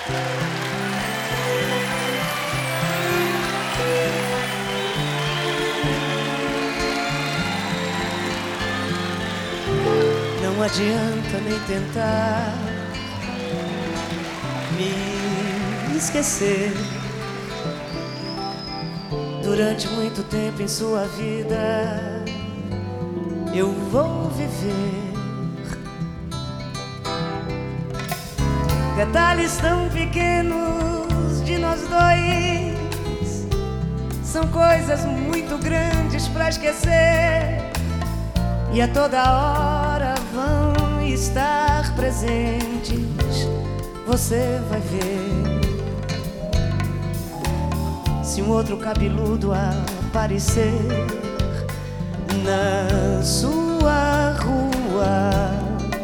Não adianta nem tentar me esquecer. Durante muito tempo em sua vida eu vou viver detalhes tão pequenos de nós dois. São coisas muito grandes pra esquecer, e a toda hora vão estar presentes. Você vai ver. Se um outro cabeludo aparecer na sua rua,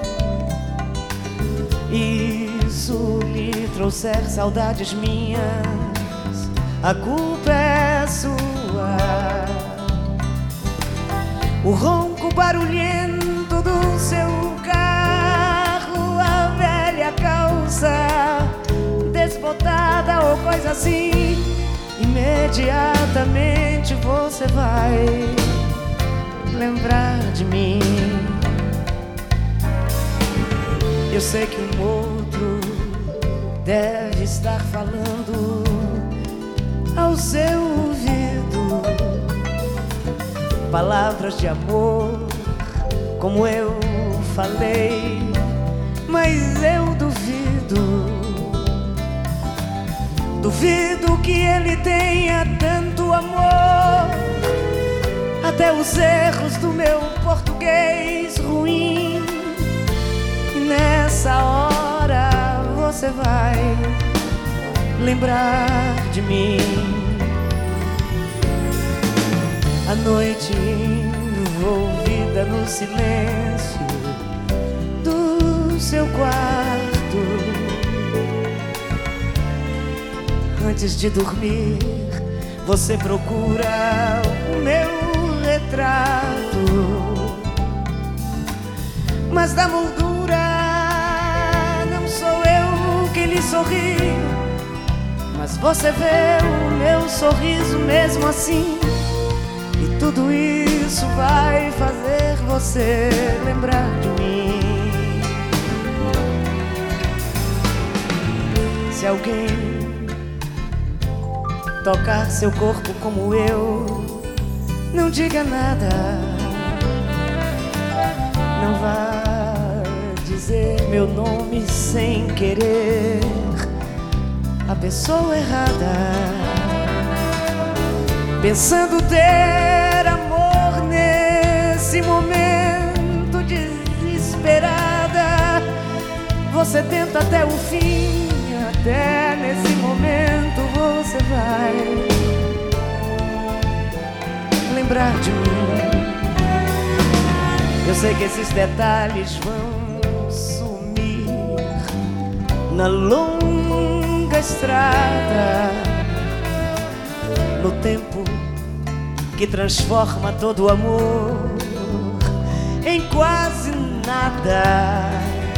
isso lhe trouxer saudades minhas, a culpa é sua. O ronco barulhento do seu carro, a velha calça desbotada ou coisa assim, imediatamente você vai lembrar de mim. Eu sei que um outro deve estar falando ao seu ouvido palavras de amor, como eu falei, mas eu duvido. Duvido que ele tenha tanto amor. Até os erros do meu português ruim, e nessa hora você vai lembrar de mim. A noite envolvida no silêncio do seu quarto, antes de dormir, você procura o meu retrato, mas da moldura não sou eu que lhe sorri, mas você vê o meu sorriso mesmo assim, e tudo isso vai fazer você lembrar de mim. Se alguém tocar seu corpo como eu, não diga nada, não vá dizer meu nome sem querer a pessoa errada. Pensando ter amor nesse momento desesperada, você tenta até o fim. Até nesse momento você vai lembrar de mim. Eu sei que esses detalhes vão sumir na longa estrada, no tempo que transforma todo o amor em quase nada.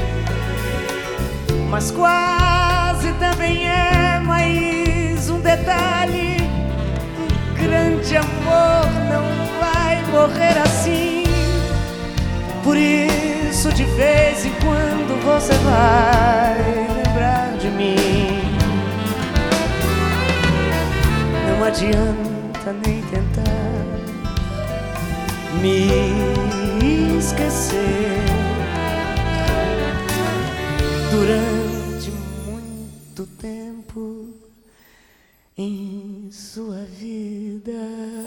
Mas quase também é mais um detalhe. Um grande amor não vai morrer assim. Por isso de vez em quando você vai lembrar de mim. Não adianta nem tentar me esquecer. Durante muito tempo em sua vida.